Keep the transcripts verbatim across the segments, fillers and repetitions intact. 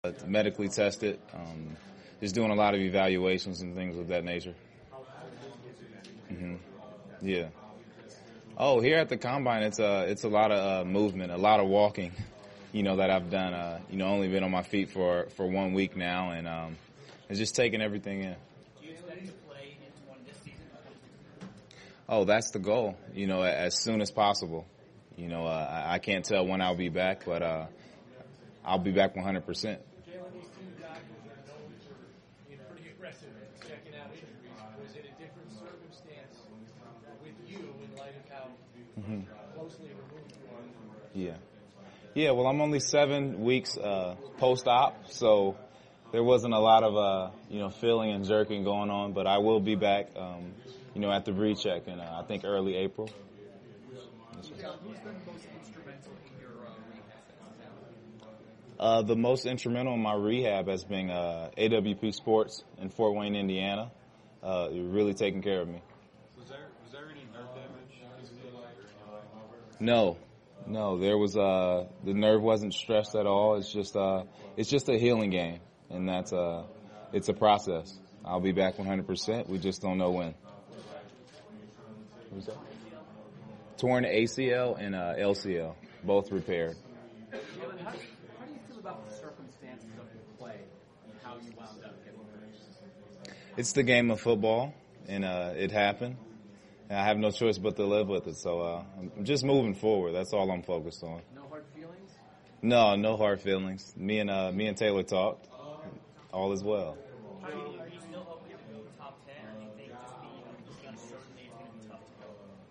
medically tested, um, just doing a lot of evaluations and things of that nature. Mm-hmm. Yeah. Oh, here at the Combine, it's a, it's a lot of uh, movement, a lot of walking, you know, that I've done. Uh, you know, only been on my feet for, for one week now, and um, it's just taking everything in. Do you expect to play into one this season? Oh, that's the goal, you know, as soon as possible. You know, uh, I, I can't tell when I'll be back, but uh, I'll be back one hundred percent. Jalen, these two guys are known for being pretty aggressive at checking out injuries. Was it a different circumstance with you in light of how mm-hmm. closely removed you are? Yeah. Yeah, well, I'm only seven weeks uh, post-op, so there wasn't a lot of, uh, you know, feeling and jerking going on, but I will be back, um, you know, at the recheck in, uh, I think, early April. Who's been most instrumental in your uh, rehab? Uh, the most instrumental in my rehab has been uh, A W P Sports in Fort Wayne, Indiana. Uh, really taking care of me. Was there was there any nerve damage? No, no. There was uh, the nerve wasn't stressed at all. It's just uh, it's just a healing game, and that's uh, it's a process. I'll be back one hundred percent. We just don't know when. What was that? Torn A C L and uh, L C L, both repaired. Jalen, how, how do you feel about the circumstances of the play and how you wound up getting hurt? It's the game of football, and uh, it happened. And I have no choice but to live with it. So uh, I'm just moving forward. That's all I'm focused on. No hard feelings? No, no hard feelings. Me and uh, me and Taylor talked. All is well. Are you, are you still hoping to go top ten, or do you think just being the uncertainty is going to be tough to go?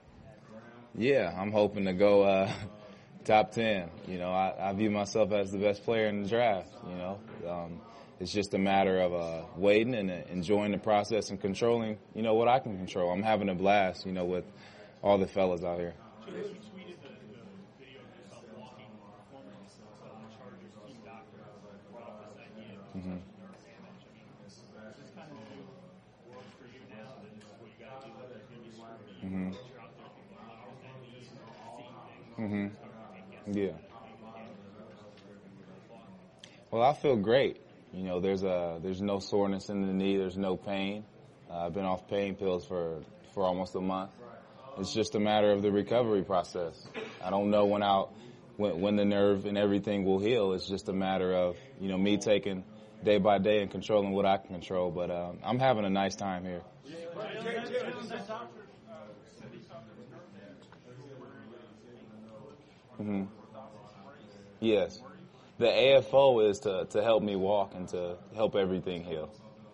Yeah, I'm hoping to go uh, top ten. You know, I, I view myself as the best player in the draft. You know, um, it's just a matter of uh, waiting and uh, enjoying the process and controlling, you know, what I can control. I'm having a blast, you know, with all the fellas out here. You tweeted the, the video of yourself walking performance to the Chargers team doctor brought up this idea of Mm-hmm. nerve damage. I mean, is this kind of new world for you now that this is what you got to do? There's going to be scrutiny. Mm-hmm. You're out there, people don't understand these, seeing things. Mm-hmm. Yeah. Yeah. Well, I feel great. You know, there's a there's no soreness in the knee. There's no pain. Uh, I've been off pain pills for for almost a month. It's just a matter of the recovery process. I don't know when I'll when, when the nerve and everything will heal. It's just a matter of, you know, me taking day by day and controlling what I can control. But um, I'm having a nice time here. Mm-hmm. Yes. The A F O is to, to help me walk and to help everything heal.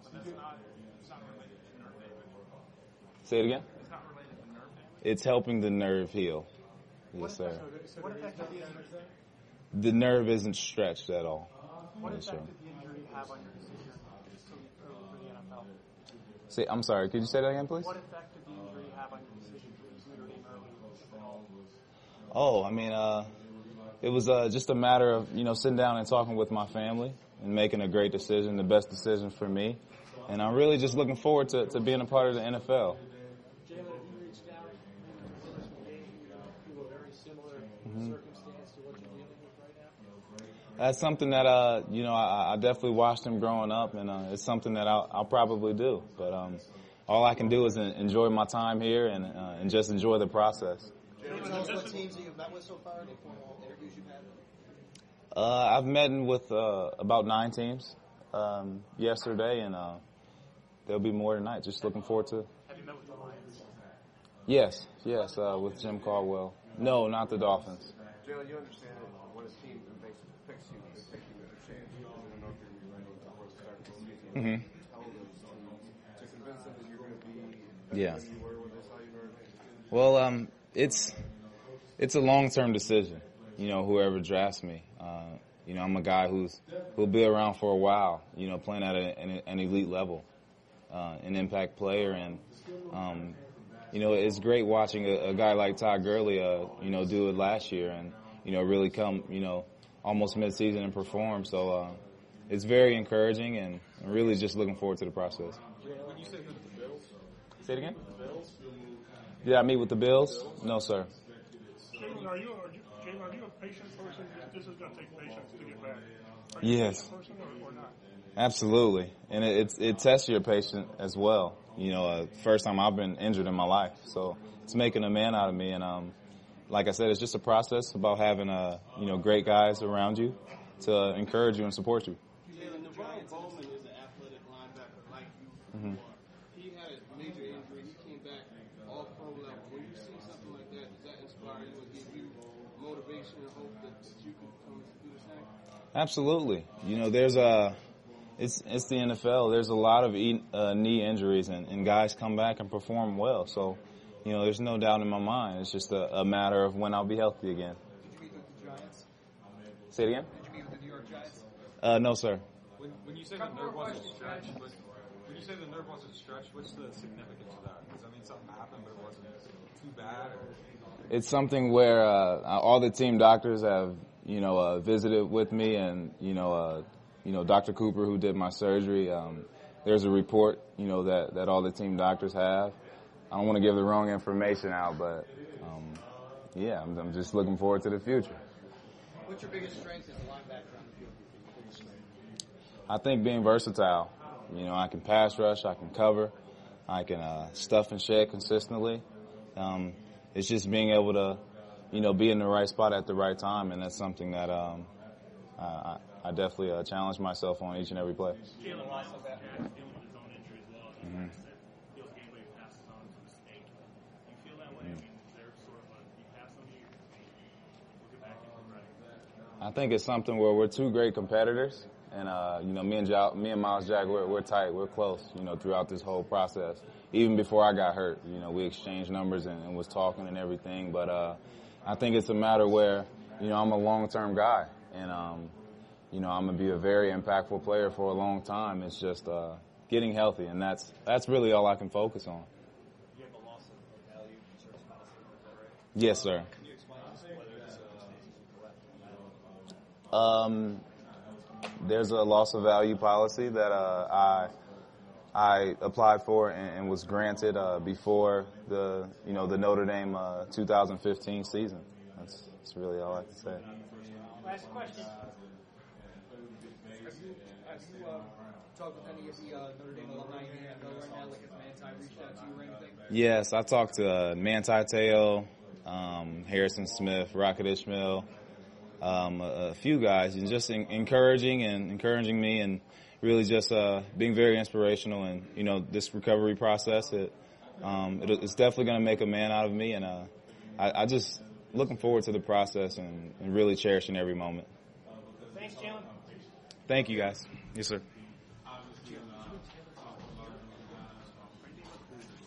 Say it again? It's not related to nerve damage? It's helping the nerve heal. Yes, sir. What effect did the injury The nerve isn't stretched at all. What Yes, effect sir. did the injury have on your decision to leave early for the N F L? Say, I'm sorry, could you say that again, please? What effect did the injury have on your decision to leave Notre Dame early? Oh, I mean, uh, it was uh, just a matter of, you know, sitting down and talking with my family and making a great decision, the best decision for me. And I'm really just looking forward to, to being a part of the N F L. Jalen, have you reached out maybe to the game through a very similar Mm-hmm. circumstance to what you're dealing with right now? That's something that, uh, you know, I, I definitely watched him growing up, and uh, it's something that I'll, I'll probably do. But um, all I can do is enjoy my time here and, uh, and just enjoy the process. Can you tell us what teams that you've met with so far, any formal interviews you've had? Uh, I've met with uh, about nine teams um, yesterday, and uh, there'll be more tonight. Just looking forward to it. Have you met with the Lions? Yes, yes, uh, with Jim Caldwell. No, not the Dolphins. Jalen, you understand that when a team makes picks you, they pick you with a chance. You don't know if you're going to be ready before the start of the season. Mm-hmm. Tell those teams to convince them that you're going to be better Yeah. than you were when they saw you in Notre Dame. Well, um, it's it's a long-term decision. You know, whoever drafts me. Uh, you know, I'm a guy who's who'll be around for a while. You know, playing at a, an, an elite level, uh, an impact player, and um, you know, it's great watching a, a guy like Todd Gurley, uh, you know, do it last year, and you know, really come, you know, almost mid-season and perform. So uh, it's very encouraging, and I'm really just looking forward to the process. When you say meet with the Bills, Say it again. the Bills, Did I meet with the Bills? No, sir. Jalen, are you, are you, Jalen, are you a patient person? This is going to take patience to get back. Are you a Yes. patient person, or Absolutely, and it it's, it tests your patient as well. You know, uh, first time I've been injured in my life, so it's making a man out of me. And um, like I said, it's just a process about having uh, you know great guys around you to encourage you and support you. Jalen, Navarro Bowman is an athletic linebacker like you. Mm-hmm. He had a major injury. He came back all pro level. When you see something like that, does that inspire you and give you motivation and hope that, that you could come do the same? Absolutely. You know, there's a it's it's the N F L. There's a lot of e, uh, knee injuries, and, and guys come back and perform well. So, you know, there's no doubt in my mind. It's just a, a matter of when I'll be healthy again. Did you meet with the Giants? Say it again? Did you meet with the New York Giants? Uh, no, sir. When, when you say the nerve wasn't stretched, but when you say the nerve wasn't stretched, what's the significance of that? Does that mean something happened, but it wasn't too bad? Or? It's something where uh, all the team doctors have, you know, uh, visited with me, and you know, uh, you know, Doctor Cooper, who did my surgery. Um, there's a report, you know, that that all the team doctors have. I don't want to give the wrong information out, but um, yeah, I'm, I'm just looking forward to the future. What's your biggest strength as a linebacker on the field? Your biggest strength? I think being versatile. You know, I can pass rush, I can cover, I can uh, stuff and shed consistently. Um, it's just being able to, you know, be in the right spot at the right time, and that's something that um, I, I definitely uh, challenge myself on each and every play. Jalen Rice was dealing with his own injury as well. Mm-hmm. Feels game way passes on to a mistake. Do you feel that way? I mean, is there sort of a you pass on you, we'll get back and come right? I think it's something where we're two great competitors, and uh, you know, me and jo- me and Miles Jack, we're, we're tight, we're close. You know, throughout this whole process, even before I got hurt, you know, we exchanged numbers and, and was talking and everything. But uh, I think it's a matter where, you know, I'm a long-term guy, and um, you know, I'm gonna be a very impactful player for a long time. It's just uh, getting healthy, and that's that's really all I can focus on. You have a loss of value in certain spots, is that right? Yes, sir. Can you explain to us whether it's circumstances correct? Um, there's a loss of value policy that uh, I I applied for and, and was granted uh, before the you know the Notre Dame uh, two thousand fifteen season. That's, that's really all I have to say. Last question. Have you, have you uh, talked with any of the uh, Notre Dame alumni in the N F L right now? Like, if Manti reached out to you or anything? Yes, I talked to uh, Manti Te'o, um, Harrison Smith, Rocket Ishmael, um, a, a few guys, and just in, encouraging and encouraging me, and really just uh, being very inspirational. And you know, this recovery process, it, um, it it's definitely going to make a man out of me, and uh, I, I just looking forward to the process and, and really cherishing every moment. Thanks, Jalen. Thank you, guys. Yes, sir.